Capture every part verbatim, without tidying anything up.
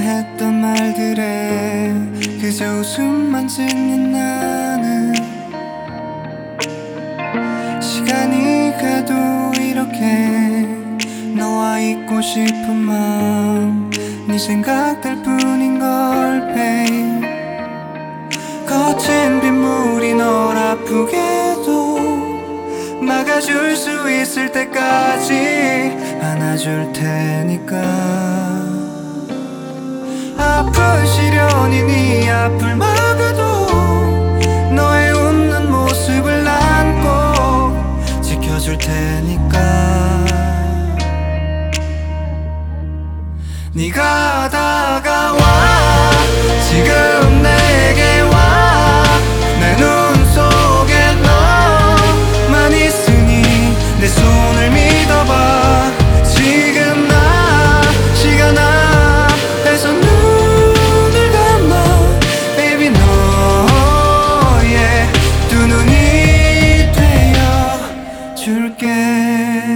했던 말들에 그저 웃음만 짓는 나는 시간이 가도 이렇게 너와 있고 싶은 마음 네 생각들 뿐인걸 babe. 거친 빗물이 널 아프게도 막아줄 수 있을 때까지 안아줄 테니까. 아픈 시련이 네 앞을 막아도 너의 웃는 모습을 난 꼭 지켜줄 테니까. 네가 다가와 지금 내게 와 내 눈 속에 너만 있으니 내 손을 믿어봐. 지금 나 시간 앞에서 눈을 감아 baby 너의 두 눈이 되어 줄게.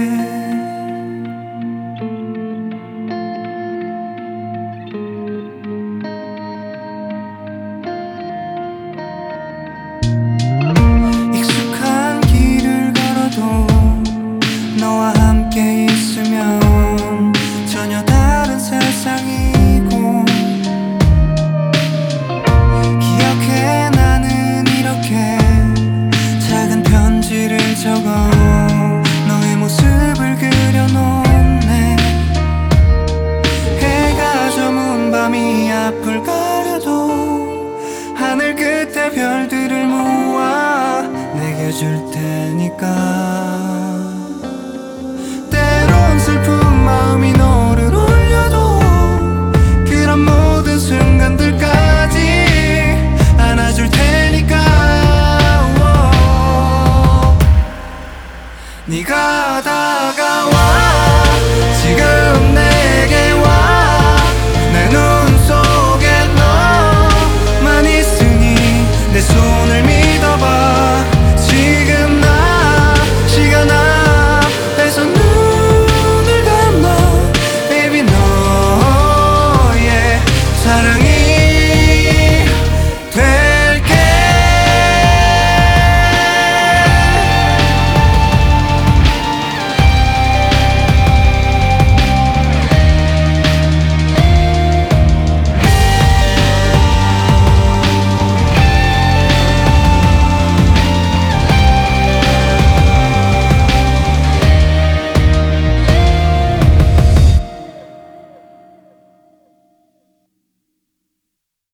너와 함께 있으면 전혀 다른 세상이고 기억해 나는 이렇게 작은 편지를 적어 너의 모습을 그려놓네. 해가 저문 밤이 앞을 가려도 하늘 끝에 별들을 모아 내게 줄 테니까. 슬픈 마음이 너를 울려도 그런 모든 순간들까지 안아줄 테니까. 네가 다가와 지금 내게 와 내 눈 속에 너만 있으니 내 손을 믿어봐. 지금 나 시간 앞에서 사랑해